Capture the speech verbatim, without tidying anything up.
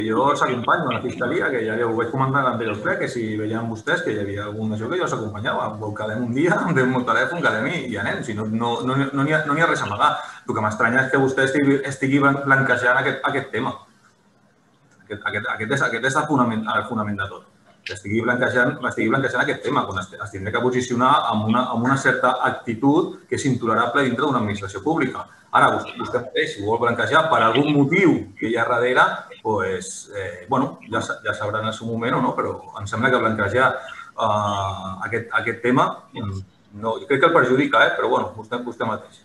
Jo els acompanyo a la fiscalia, que ja ho vaig comentar en l'anterior ple, que si veien vostès que hi havia algun això que jo els acompanyava, quedem un dia, em el telèfon, quedem i anem, si no, no, no, no n'hi ha, no ha res a amagar. El que m'estranya és que vostè estigui, estigui blanquejant aquest, aquest tema. Aquest, aquest, aquest, és, aquest és el fonament, el fonament de tot. Que estigui blanquejant, estigui blanquejant aquest tema, quan es, es tindrà que posicionar amb una, amb una certa actitud que és intolerable dintre d'una administració pública. Ara, vostè, vostè mateix, si ho vol blanquejar per algun motiu que hi ha darrere, pues, eh, bueno, ja, ja sabrà en el seu moment o no, però em sembla que blanquejar uh, aquest, aquest tema, no, jo crec que el perjudica, eh? Però bueno, vostè, vostè mateix.